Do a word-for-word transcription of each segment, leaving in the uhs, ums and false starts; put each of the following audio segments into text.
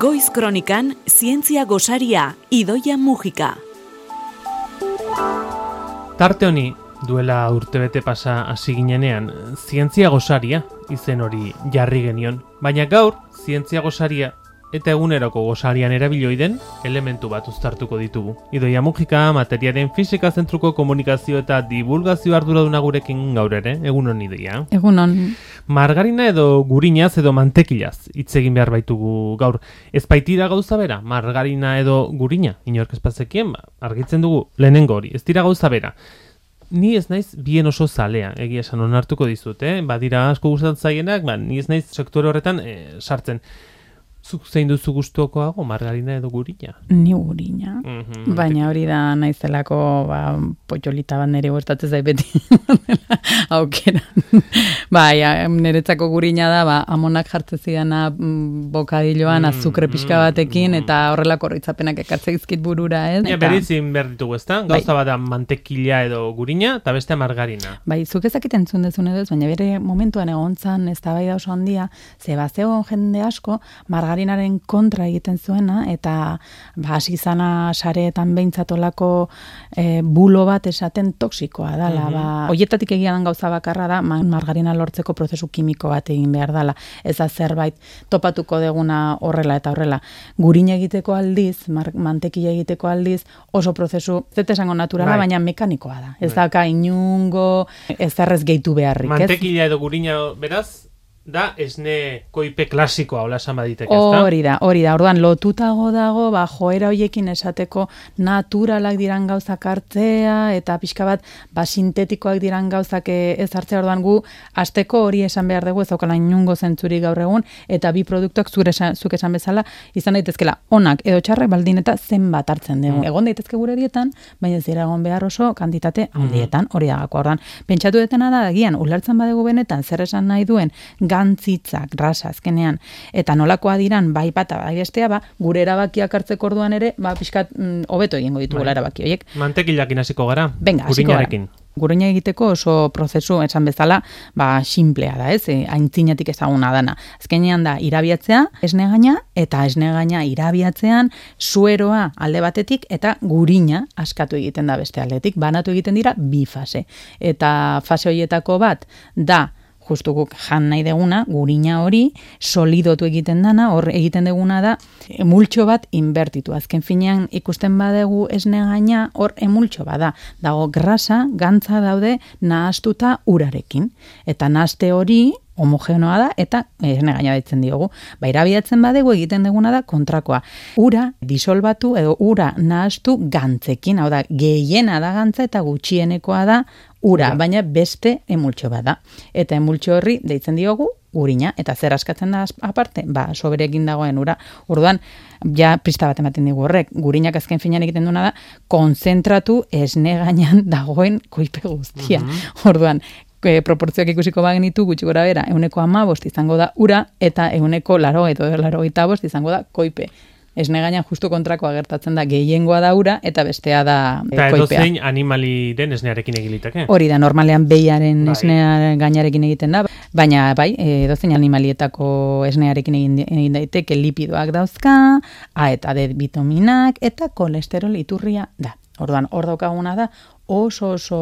Goiz Kronikan, zientzia gosaria, Idoia Mujika. Tarte honi, duela urtebete pasa hasi ginenean, zientzia gosaria izen hori jarri genion. Baina gaur, zientzia gosaria eta eguneroko gosarian erabili den elementu bat uztartuko ditugu. Idoia Mujika, materiaren fisika zentruko komunikazio eta divulgazio arduraduna gurekin gaur ere, egunon Idoia. Egunon. Margarina edo gurinaz edo mantekilaz hitz egin behar baitugu gaur. Ez baitira gauza bera, margarina edo gurina, inork ez bazekien, ba, argitzen dugu lehenengo hori, ez dira gauza bera. Ni ez naiz bien oso zalea, egia esan onartuko dizut, eh? Badira asko gustatzen zaienak, ba, ni ez naiz sektore horretan eh, sartzen. Zuk zein duzu gustukoago, margarina edo gurina? Ni gurina. Mm-hmm. Baina hori da naizelako ba, potxolita bat nire gustatzen zait beti aukera. Bai, niretzako gurina da, ba, amonak jartzen zidana bokadilloan azukre pixka batekin mm, eta horrelako oroitzapenak ekartze dizkit burura, ez? Ja, berizin behar ditugu, ezta? Gauza bai. bada mantekila edo gurina, eta beste margarina. Bai, zuk ezakit entzun dezun edo ez, baina bere momentuan egon zan eztabaida oso handia, ze bazegoen jende asko, margarinaren kontra egiten zuena, eta ba, hasi izana sareetan behintzatolako e, bulo bat esaten toksikoa dala. Mm-hmm. Ba, hoietatik egia den gauza bakarra da, margarina lortzeko prozesu kimiko bat egin behar dala. Ez da zerbait topatuko deguna horrela eta horrela. Gurina egiteko aldiz, mar, mantekila egiteko aldiz, oso prozesu, zet esango naturala, Bai. baina mekanikoa da. Ez Bai. daka inungo, ez errez gehitu beharrik, ez? Mantekila edo gurina beraz, da esne koipe klasikoa, hola esan baditeke, ezta? Hori da, hori da. Orduan lotutago dago, ba, joera hoiekin esateko naturalak diran gauzak hartzea, eta pixka bat, ba, sintetikoak diran gauzak ez hartzea. Orduan gu, asteko hori esan behar dugu, ez daukala inungo zentzuri gaur egun, eta bi produktuak zure esan, zuk esan bezala, izan daitezkela onak edo txarrak baldin eta zenbat hartzen dugu. Mm. Egon daitezke gure dietan, baina ez dira egon behar oso kantitate handietan, hori da gako. Orduan, pentsatu detena da, agian, ulertzen badegu benetan, zer esan nahi duen, gantzitzak, rasa azkenean, eta nolakoa diran bai bata bai bestea, ba, gure erabakiak hartzeko orduan ere, ba, pixkat mm, hobeto egingo ditugula bai. erabaki horiek. Mantekilakin hasiko gara, Venga, hasiko gara. gurinarekin. Gurina egiteko oso prozesu esan bezala, ba, simplea da, ez? E, aintzinatik ezaguna dana. Azkenean da, irabiatzea, esne gaina, eta esne gaina irabiatzean, sueroa alde batetik, eta gurina askatu egiten da beste aldetik. Banatu egiten dira bi fase. Eta fase horietako bat, da, justu guk jan nahi deguna, gurina hori, solidotu egiten dana, hor egiten deguna da, emultxo bat inbertitu. Azken finean ikusten badegu esne gaina, hor emultxo bada. Dago grasa, gantza daude, nahastuta urarekin. Eta nahaste hori, homogenoa da, eta esne gaina deitzen diogu. Ba, irabiatzen badegu egiten deguna da kontrakoa. Ura disolbatu edo ura nahastu gantzekin, hau da, gehiena da gantza eta gutxienekoa da ura, ja. Baina beste emultxo bada. Eta emultxo horri deitzen diogu gurina, eta zer askatzen da aparte? Ba, soberekin dagoen ura. Orduan, ja pista bat ematen digu horrek, gurinak azken finean egiten duena da, konzentratu esne gainean dagoen koipe guztia. Mm-hmm. Orduan, e, proportzioak ikusiko bagenitu gutxi gora bera, euneko ama bost izango da ura, eta euneko laro edo laro eta bost izango da koipe. Esne gainean justu kontrakoa gertatzen da, gehiengoa da ura, eta bestea da e, eta koipea. Eta edozein animaliren esnearekin egiliteke? Hori da, normalean behiaren bai. esnea gainarekin egiten da, baina bai, edozein animalietako esnearekin egin, egin daiteke lipidoak dauzka, A eta D bitaminak, eta kolesterol iturria da. Orduan, hor daukaguna da, oso oso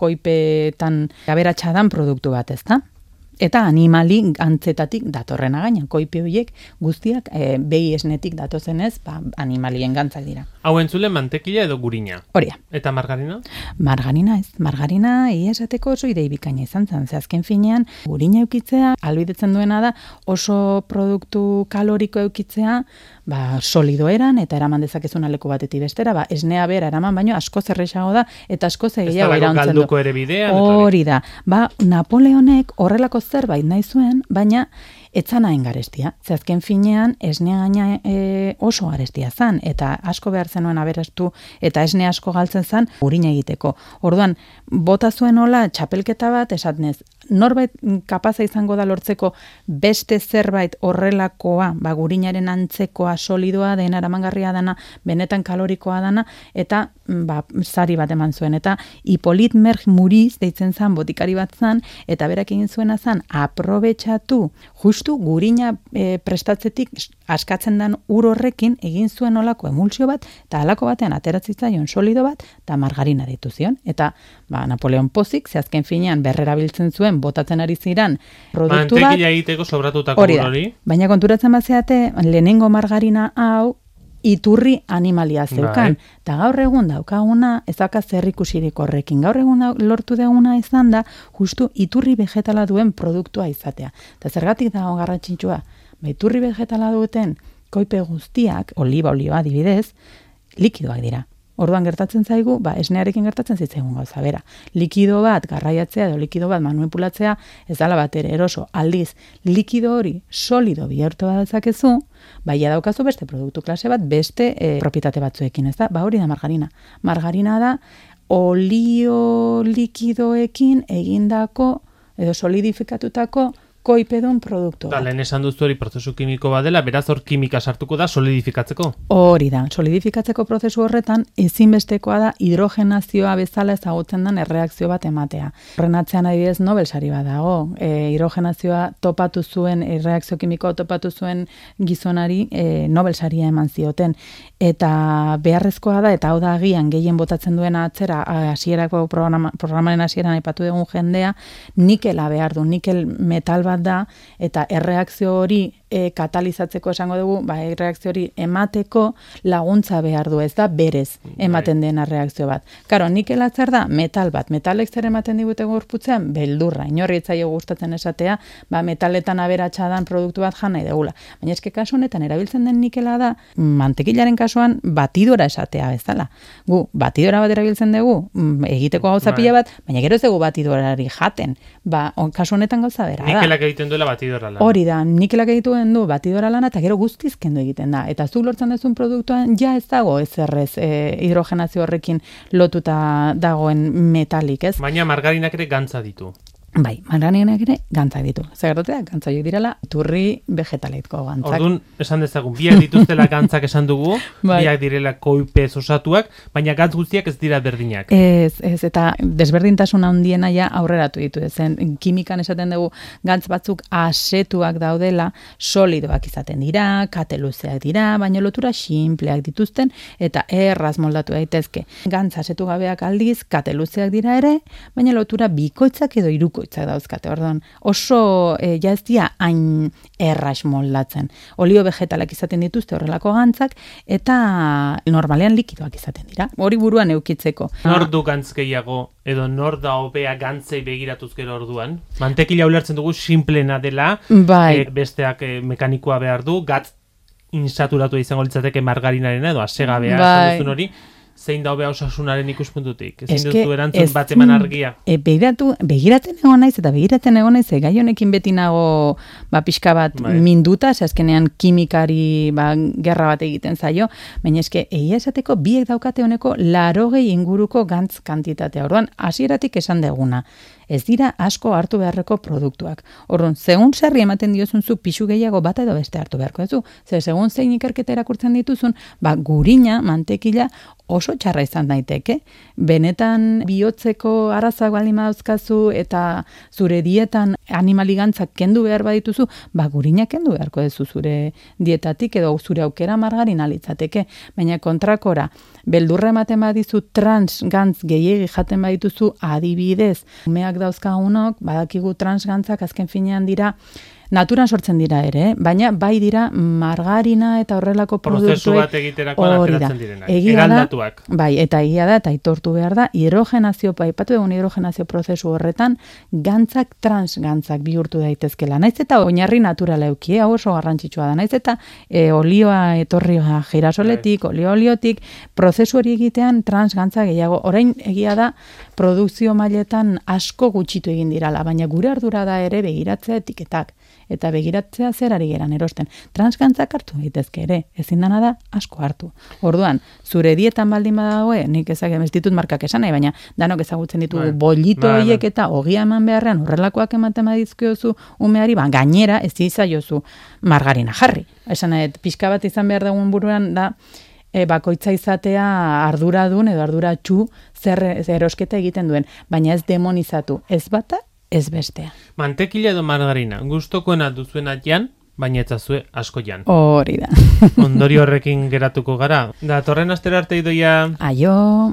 koipetan aberatsa dan produktu bat, ezta? Eta animali antzetatik datorrena gaina, koipe horiek guztiak e, behi esnetik datozenez, ba, animalien gantzak dira. Hau entzule mantekila edo gurina? Hori da. Eta margarina? Margarina ez. Margarina ia esateko oso idei bikaina izan zen. Ze azken finean, gurina eukitzea, albidetzen duena da oso produktu kaloriko eukitzea, ba, solido eran, eta eraman dezakezun leku batetik bestera, ba, esnea bera eraman, baino asko zerrexago da, eta asko gehiago irauntzen du. Galduko ere bidean. Hori da. Ba, Napoleonek horrelako zerbait nahi zuen, baina etzan hain garestia. Ze azken finean, esne gaina e, oso garestia zan, eta asko behar zenuen aberastu, eta esne asko galtzen zan, gurina egiteko. Orduan, bota zuen hola, txapelketa bat, esatnez, norbait kapaza izango da lortzeko beste zerbait horrelakoa, ba, gurinaren antzekoa, solidoa, den aramangarria dana, benetan kalorikoa dana, eta ba, sari bat eman zuen. Eta Hippolyte Merck Muriz deitzen zan, botikari bat zan, eta berak egin zuena zan, aprobetxatu, justu justu gurina e, prestatzetik askatzen den ur horrekin egin zuen olako emulsio bat, eta halako batean ateratzaion solido bat, eta margarina deitu zion. Eta ba, Napoleon Pozik, ze azken finean berrerabiltzen zuen, botatzen ari ziran produktu bat. Mantekila egiteko sobratutako hori. hori. Baina konturatzen bazeate, lehenengo margarina hau, iturri animalia zeukan. Eta gaur egun daukaguna, ez dauka zer ikusirik horrekin. Gaur egun da, lortu deguna izan da, justu iturri vegetala duen produktua izatea. Eta zergatik dago garrantzitsua? Ba, iturri vegetala duten koipe guztiak, oliba, oliba adibidez, likidoak dira. Orduan gertatzen zaigu, ba, esnearekin gertatzen zitzaigun gauza bera. Likido bat garraiatzea edo likido bat manipulatzea ez dala bat ere eroso. Aldiz, likido hori solido bihurtu dezakezu, baina daukazu beste produktu klase bat, beste e, propietate batzuekin, ez da? Ba, hori da margarina. Margarina da olio likidoekin egindako edo solidifikatutako koipedun produktu bat. Da, lehen esan duzu hori prozesu kimiko badela, beraz hor kimika sartuko da solidifikatzeko. Hori da, solidifikatzeko prozesu horretan ezinbestekoa da hidrogenazioa bezala ezagutzen den erreakzio bat ematea. Horren atzean adibidez Nobel sari bat dago. E, hidrogenazioa topatu zuen, erreakzio kimiko topatu zuen gizonari e, Nobel saria eman zioten. Eta beharrezkoa da, eta hau da agian gehien botatzen duena atzera, hasierako programa, programaren hasieran aipatu dugun jendea, nikela behar du, nikel metal bat da, eta erreakzio hori e, katalizatzeko esango dugu, ba, erreakzio hori emateko laguntza behar du, ez da berez ematen dena reakzio bat. Karo, nikela zer da? Metal bat. Metalek zer ematen digute gorputzean? Beldurra. Inorri etzaio gustatzen esatea, ba, metaletan aberatsa dan produktu bat jan nahi degula. Baina eske kasu honetan erabiltzen den nikela da, mantekilaren kasuan batidora esatea bezala. Gu, batidora bat erabiltzen dugu, egiteko gauza pila bat, baina gero ez dugu batidorari jaten. Ba, kasu honetan gauza bera da. Nikelak egiten duela batidora lana. Hori da, nikelak egituen du batidora lana, eta gero guztiz kendu egiten da. Eta zuk lortzen duzun produktuan ja ez dago ez errez e, hidrogenazio horrekin lotuta dagoen metalik, ez? Baina margarinak ere gantza ditu. Bai, margarinak ere gantzak ditu. Zagertatea, gantza horiek direla, iturri vegetaleitko gantzak. Orduan, esan dezagun, biak dituztela gantzak esan dugu, bai. Biak direla koipez osatuak, baina gantz guztiak ez dira berdinak. Ez, ez, eta desberdintasun handiena ja aurreratu ditu. Zen, kimikan esaten dugu gantz batzuk asetuak daudela, solidoak izaten dira, kateluzeak dira, baina lotura sinpleak dituzten, eta erraz moldatu daitezke. Gantz asetu gabeak aldiz, kateluzeak dira ere, baina lotura bikoitzak edo hiruko dauzkate, orduan, oso e, ja ez dira hain erras moldatzen. Olio vegetalak izaten dituzte horrelako gantzak, eta normalean likidoak izaten dira. Hori buruan eukitzeko. Nor du gantz gehiago, edo nor da hobea gantzei begiratuz gero orduan? Mantekila ulertzen dugu simplena dela, bai. e, besteak e, mekanikoa behar du, gatz insaturatu izango litzateke margarinaren edo asegabea, bai. Esan hori, zein da hobea osasunaren ikuspuntutik? Ezin duzu erantzun bat eman argia? E, begiratu, begiraten egon naiz, eta begiraten egon naiz, gai honekin beti nago ba, pixka bat bai. Minduta, ze azkenean kimikari ba, gerra bat egiten zaio, baina eske egia esateko biek daukate honeko larogei inguruko gantz kantitatea. Orduan, hasieratik esan deguna. Ez dira asko hartu beharreko produktuak. Orduan, segun zerri ematen diozun zu pixu gehiago bat edo beste hartu beharko ez du. Ze segun zein ikerketa erakurtzen dituzun, ba, gurina, mantekila oso txarra izan daiteke. Benetan bihotzeko arazoak baldin badauzkazu eta zure dietan animaligantzak kendu behar badituzu, ba, gurina kendu beharko duzu zure dietatik edo zure aukera margarina litzateke. Baina kontrakora, beldurra ematen badizu trans gantz gehiegi jaten badituzu adibidez, umeak dauzkagunok, badakigu transgantzak azken finean dira, naturan sortzen dira ere, baina bai dira margarina eta horrelako produktuek. Prozesu bat egiterakoan ateratzen direnak, eraldatuak. Bai, eta egia da, eta aitortu behar da, hidrogenazio, aipatu egun hidrogenazio prozesu horretan, gantzak transgantzak bihurtu daitezkela. Naiz eta oinarri naturala euki, hau oso garrantzitsua da. Naiz eta e, olioa etorri girasoletik, bai. olio oliotik, prozesu hori egitean transgantzak gehiago. Orain egia da, produkzio mailetan asko gutxitu egin dirala, baina gure ardura da ere begiratzea etiketak. Eta begiratzea zer ari geran erosten. Transgantzak hartu daitezke ere, ezin dana da asko hartu. Orduan, zure dietan baldin badagoe, nik ezak ez ditut markak esan nahi, baina danok ezagutzen ditugu bai. Bollito bai, horiek eta ogia eman beharrean horrelakoak ematen badizkiozu umeari, ba, gainera ez izaiozu margarina jarri. Esan nahi, pixka bat izan behar dagoen buruan da, e, bakoitza izatea arduradun edo arduratsu zer, zer erosketa egiten duen, baina ez demonizatu ez bata, ez bestea. Mantekila edo margarina, gustokoena duzuena jan, baina etzazue asko jan. Hori da. Ondori horrekin geratuko gara. Da, torren astera arte Idoia. Aio.